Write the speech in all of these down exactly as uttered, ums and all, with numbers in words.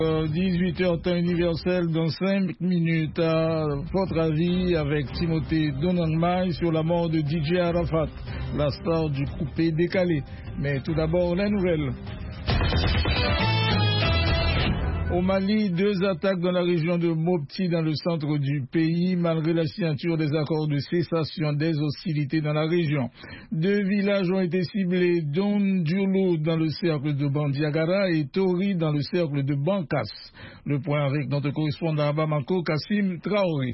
dix-huit heures temps universel dans cinq minutes. À votre avis avec Timothée Donangmai sur la mort de D J Arafat, la star du coupé décalé. Mais tout d'abord, la nouvelle. Au Mali, deux attaques dans la région de Mopti, dans le centre du pays, malgré la signature des accords de cessation des hostilités dans la région. Deux villages ont été ciblés, Dondjolo dans le cercle de Bandiagara et Tori dans le cercle de Bankas. Le point avec notre correspondant à Bamako, Kassim Traoré.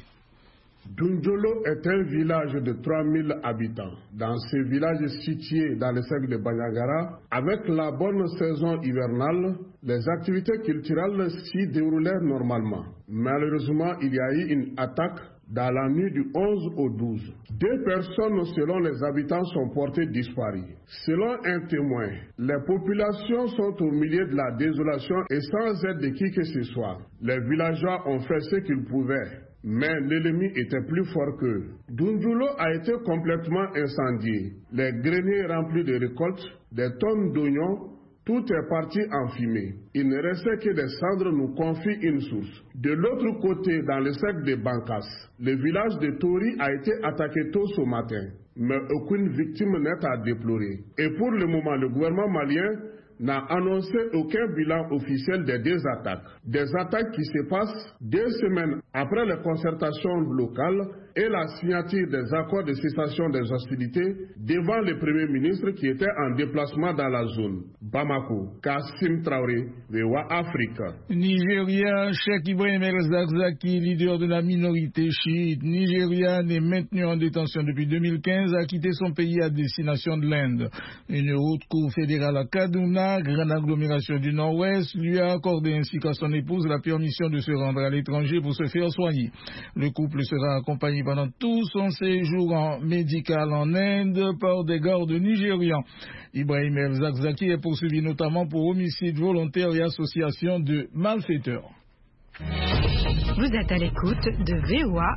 Dondjolo est un village de trois mille habitants. Dans ce village situé dans le cercle de Bandiagara, avec la bonne saison hivernale, les activités culturelles s'y déroulèrent normalement. Malheureusement, il y a eu une attaque dans la nuit du onze au douze. Deux personnes, selon les habitants, sont portées disparues. Selon un témoin, les populations sont au milieu de la désolation et sans aide de qui que ce soit. Les villageois ont fait ce qu'ils pouvaient, mais l'ennemi était plus fort qu'eux. Dondjolo a été complètement incendié. Les greniers remplis de récoltes, des tonnes d'oignons, tout est parti en fumée. Il ne restait que des cendres, nous confie une source. De l'autre côté, dans le cercle de Bankas, le village de Tori a été attaqué tôt ce matin, mais aucune victime n'est à déplorer. Et pour le moment, le gouvernement malien n'a annoncé aucun bilan officiel des deux attaques. Des attaques qui se passent deux semaines après les concertations locales et la signature des accords de cessation des hostilités devant le Premier ministre qui était en déplacement dans la zone. Bamako, Kassim Traoré, V O A Afrique. Nigeria, Cheikh Ibrahim El-Zakzaki, leader de la minorité chiite nigériane est maintenu en détention depuis deux mille quinze, a quitté son pays à destination de l'Inde. Une haute cour fédérale à Kaduna, grande agglomération du Nord-Ouest, lui a accordé ainsi qu'à son épouse la permission de se rendre à l'étranger pour se faire soigner. Le couple sera accompagné pendant tout son séjour en médical en Inde par des gardes nigérians. Ibrahim El-Zakzaki est poursuivi notamment pour homicide volontaire et association de malfaiteurs. Vous êtes à l'écoute de V O A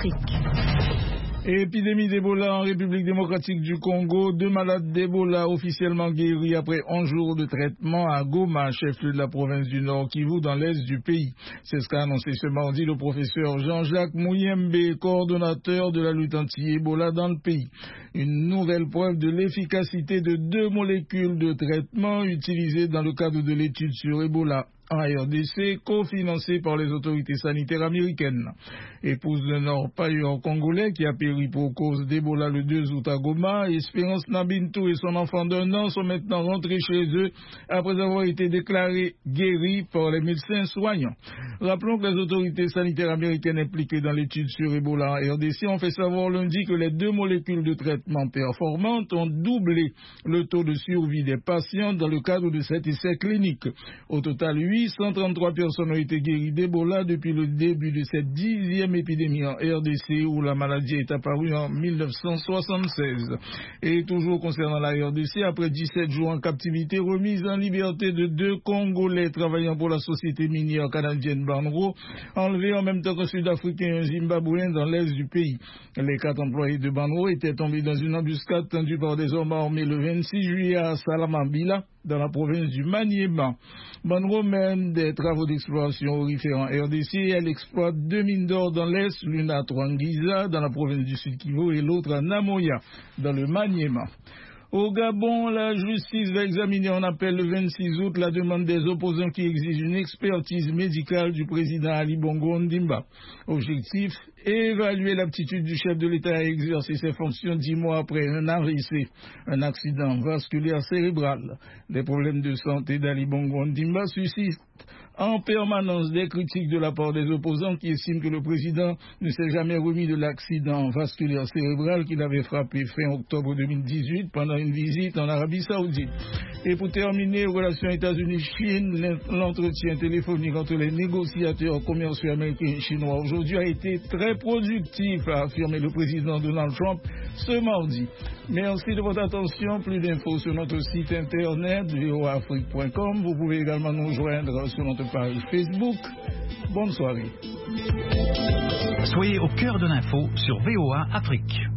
Afrique. Épidémie d'Ebola en République démocratique du Congo. Deux malades d'Ebola officiellement guéris après onze jours de traitement à Goma, chef-lieu de la province du Nord Kivu, dans l'est du pays. C'est ce qu'a annoncé ce mardi le professeur Jean-Jacques Mouyembe, coordonnateur de la lutte anti-Ebola dans le pays. Une nouvelle preuve de l'efficacité de deux molécules de traitement utilisées dans le cadre de l'étude sur Ebola en R D C, cofinancée par les autorités sanitaires américaines. Épouse d'un orpailleur congolais qui a péri pour cause d'Ebola le deux août à Goma, Espérance Nabintou et son enfant d'un an sont maintenant rentrés chez eux après avoir été déclarés guéris par les médecins soignants. Rappelons que les autorités sanitaires américaines impliquées dans l'étude sur Ebola en R D C ont fait savoir lundi que les deux molécules de traitement performantes ont doublé le taux de survie des patients dans le cadre de cet essai clinique. Au total, huit cent trente-trois personnes ont été guéries d'Ebola depuis le début de cette dixième épidémie en R D C où la maladie est apparue en mille neuf cent soixante-seize. Et toujours concernant la R D C, après dix-sept jours en captivité, remise en liberté de deux Congolais travaillant pour la société minière canadienne Banro, enlevés en même temps qu'un Sud-Africain et un Zimbabwéen dans l'est du pays. Les quatre employés de Banro étaient tombés dans une embuscade tendue par des hommes armés le vingt-six juillet à Salamambila, dans la province du Maniema. Banro mène des travaux d'exploration aurifère en R D C. Elle exploite deux mines d'or dans l'est, l'une à Twangiza, dans la province du Sud-Kivu, et l'autre à Namoya, dans le Maniema. Au Gabon, la justice va examiner en appel le vingt-six août la demande des opposants qui exigent une expertise médicale du président Ali Bongo Ondimba. Objectif, évaluer l'aptitude du chef de l'État à exercer ses fonctions dix mois après un A V C, un accident vasculaire cérébral. Les problèmes de santé d'Ali Bongo Ondimba suscitent en permanence des critiques de la part des opposants qui estiment que le président ne s'est jamais remis de l'accident vasculaire cérébral qu'il avait frappé fin octobre deux mille dix-huit pendant une visite en Arabie Saoudite. Et pour terminer, relations États-Unis-Chine, l'entretien téléphonique entre les négociateurs commerciaux américains et chinois aujourd'hui a été très productif, a affirmé le président Donald Trump ce mardi. Merci de votre attention. Plus d'infos sur notre site internet v o a afrique point com. Vous pouvez également nous joindre sur notre page Facebook. Bonne soirée. Soyez au cœur de l'info sur V O A Afrique.